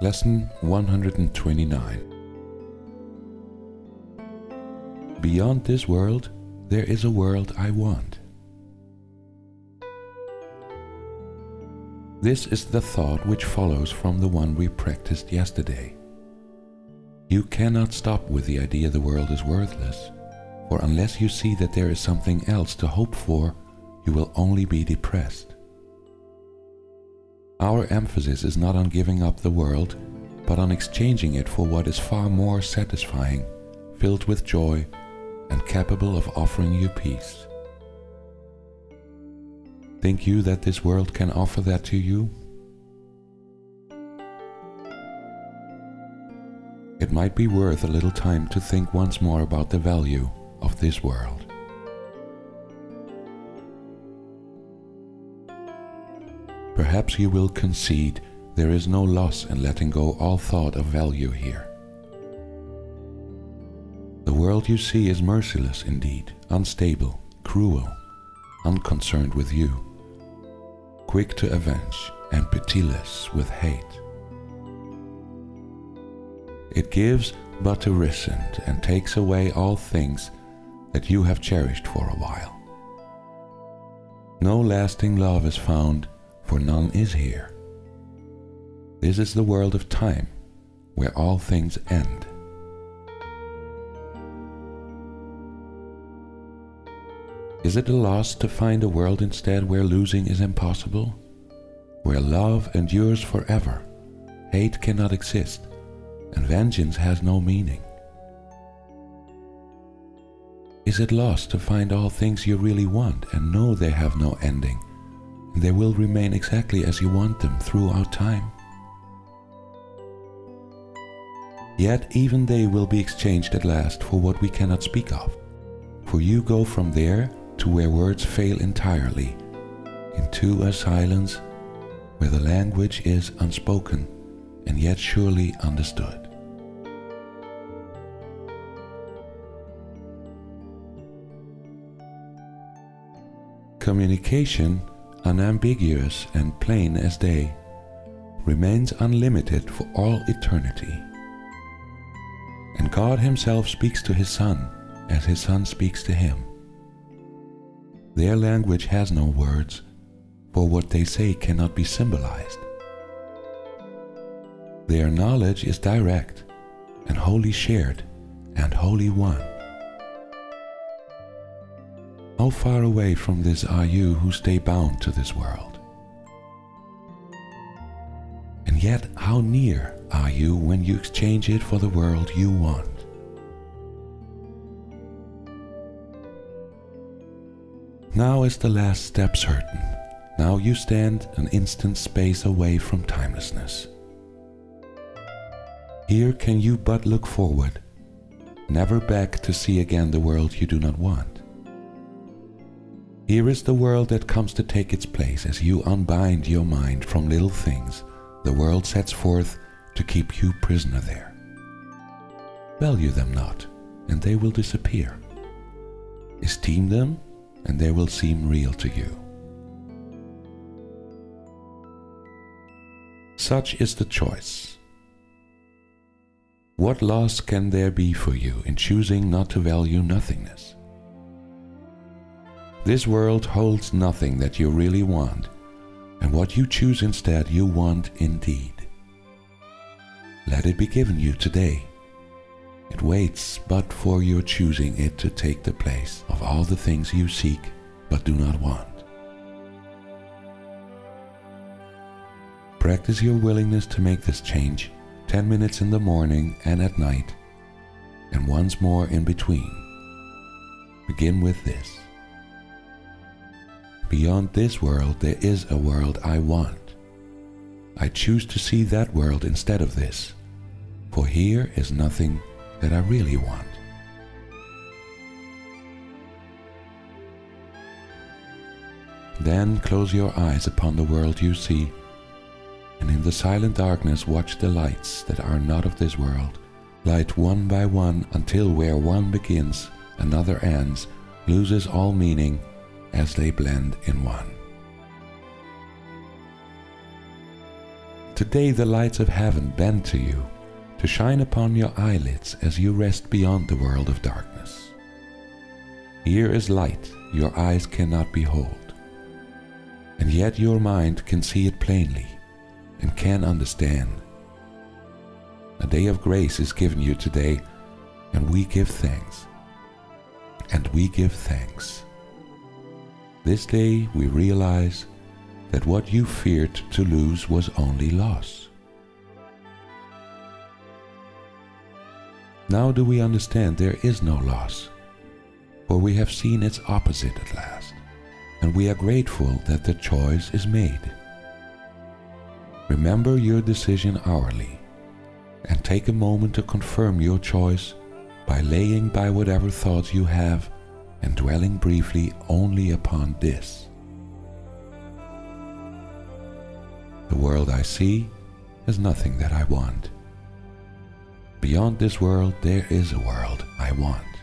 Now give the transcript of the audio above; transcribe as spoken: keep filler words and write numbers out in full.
Lesson one hundred twenty-nine. Beyond this world, there is a world I want. This is the thought which follows from the one we practiced yesterday. You cannot stop with the idea the world is worthless, for unless you see that there is something else to hope for, you will only be depressed. Our emphasis is not on giving up the world, but on exchanging it for what is far more satisfying, filled with joy, and capable of offering you peace. Think you that this world can offer that to you? It might be worth a little time to think once more about the value of this world. Perhaps you will concede there is no loss in letting go all thought of value here. The world you see is merciless indeed, unstable, cruel, unconcerned with you, quick to avenge and pitiless with hate. It gives but to resent and takes away all things that you have cherished for a while. No lasting love is found, for none is here. This is the world of time, where all things end. Is it a loss to find a world instead where losing is impossible? Where love endures forever, hate cannot exist, and vengeance has no meaning? Is it loss to find all things you really want and know they have no ending, and they will remain exactly as you want them throughout time? Yet even they will be exchanged at last for what we cannot speak of, for you go from there to where words fail entirely, into a silence where the language is unspoken and yet surely understood. Communication, unambiguous and plain as day, remains unlimited for all eternity. And God Himself speaks to His Son as His Son speaks to Him. Their language has no words, for what they say cannot be symbolized. Their knowledge is direct and wholly shared and wholly one. How far away from this are you who stay bound to this world? And yet how near are you when you exchange it for the world you want? Now is the last step certain. Now you stand an instant space away from timelessness. Here can you but look forward, never back to see again the world you do not want. Here is the world that comes to take its place as you unbind your mind from little things the world sets forth to keep you prisoner there. Value them not, and they will disappear. Esteem them, and they will seem real to you. Such is the choice. What loss can there be for you in choosing not to value nothingness? This world holds nothing that you really want, and what you choose instead you want indeed. Let it be given you today. It waits but for your choosing it to take the place of all the things you seek but do not want. Practice your willingness to make this change ten minutes in the morning and at night, and once more in between. Begin with this. Beyond this world there is a world I want. I choose to see that world instead of this, for here is nothing that I really want. Then close your eyes upon the world you see, and in the silent darkness watch the lights that are not of this world, light one by one until where one begins, another ends, loses all meaning as they blend in one. today the lights of heaven bend to you, to shine upon your eyelids as you rest beyond the world of darkness. Here is light your eyes cannot behold, and yet your mind can see it plainly and can understand. A day of grace is given you today, and we give thanks. And we give thanks. This day we realize that what you feared to lose was only loss. Now do we understand there is no loss, for we have seen its opposite at last, and we are grateful that the choice is made. Remember your decision hourly, and take a moment to confirm your choice by laying by whatever thoughts you have and dwelling briefly only upon this. The world I see is nothing that I want. Beyond this world there is a world I want.